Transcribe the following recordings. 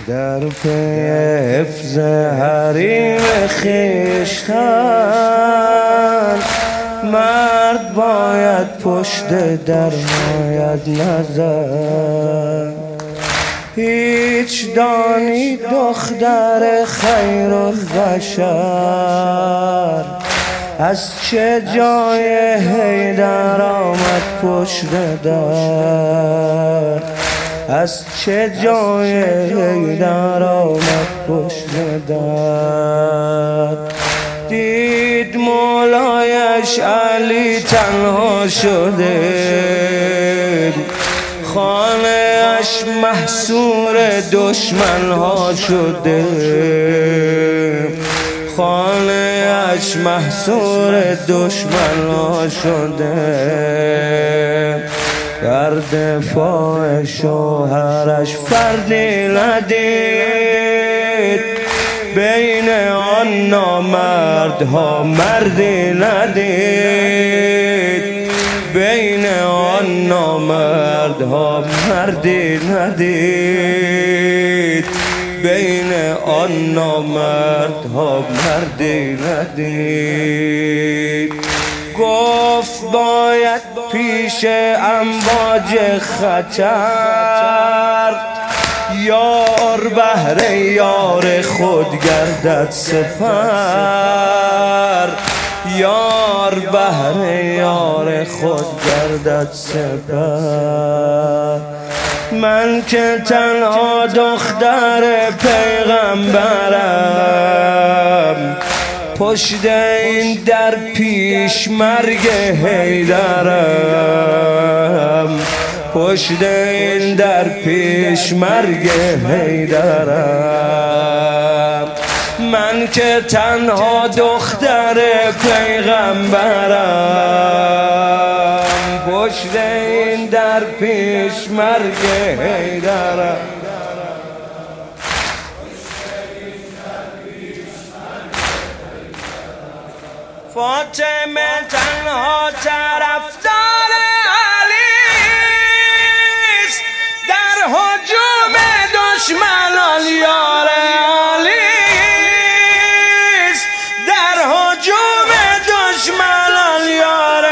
در پی حفظ حریم خویشتن مرد باید پشت در ناید نظر. هیچ دانی دختر خیر البشر از چه جای حیدر آمد پشت در، از چه جای حیدر آمد پشت در. دید مولایش علی تنها شده، خانه‌اش محصور دشمن ها شده، خانه‌اش محصور دشمن ها شده. در دفاع شوهرش فردی ندید، بین آن نامردها مردی ندید، بین آن نامردها مردی ندید، بین آن نامردها مردی ندید. گفت باید پیش امواج خطر یار بهر یار خود گردد سپر، یار بهر یار خود گردد سپر. من که تنها دختر پیغمبرم، پشت این در پیش مرگ حیدرم، پشت این در پیش مرگ حیدرم. من که تنها دختر پیغمبرم، پشت این در پیش مرگ حیدرم. فاطمه تنها طرفدار علیست، در هجوم دشمنان یار علیست، در هجوم دشمنان یار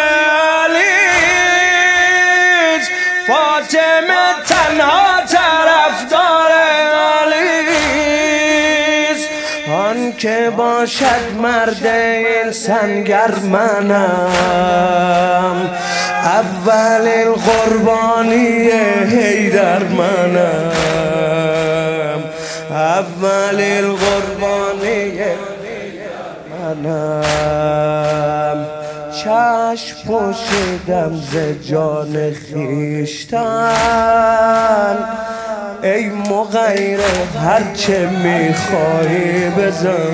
علیست. فاطمه تنها طرفدار علیست، آن که باشد مرد این سنگر منم، اول قربانی حیدر منم، اول قربانی منم. چشم پوشیدم ز جان خویشتن، ای مغیر هرچه میخوایی بزن.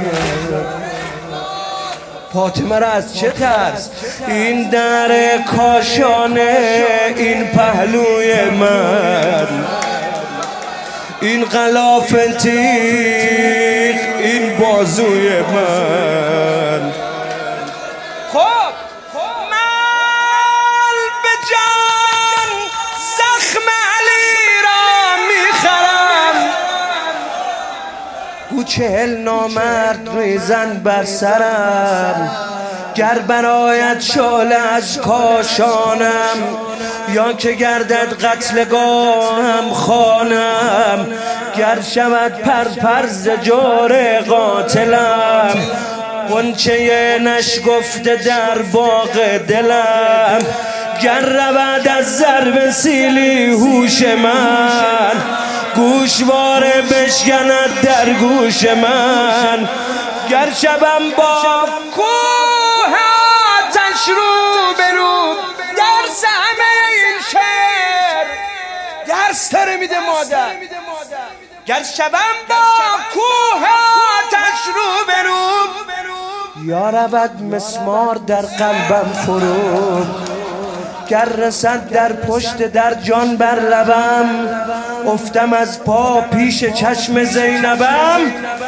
فاطمه را از چه ترس؟ این در کاشانه، این پهلوی من، این غلاف تیغ، این بازوی من. خب من به جان زخم علی را میخرم، گو 40 نامرد ریزن بر سرم. گر برآید شعله از کاشانم، یا که گردد قتلگاهم خانم. گر شود پرپر ز جور قاتلم، غنچه نشگفته در باغ دلم. گر رود از ضرب سیلی هوش من، گوشواره بشکند در گوش من. گر شبم با کوه آتش رو برو، درس همه این شعر درس داره میده مادر. گر شبم با کوه آتش رو برو، یا رود مسمار در قلبم فرو. گر رسد در پشت در جان بر لبم، افتم از پا پیش چشم زینبم.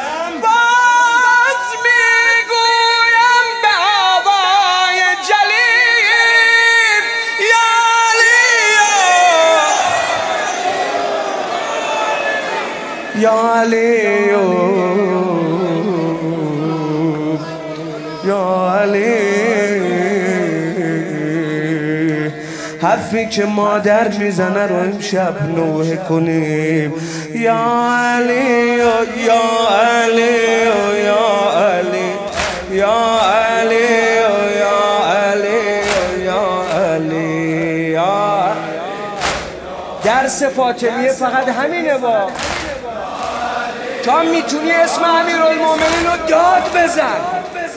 باز میگویم به آوای جلیل، یا علی یا علی یا علی. حرفی که مادر میزنه رو امشب نوحه کنیم. یا علی یا علی یا علی یا علی یا علی یا علی یا. درس فاطمیه فقط همینه با تا میتونی اسم امیرالمومنین رو داد بزن.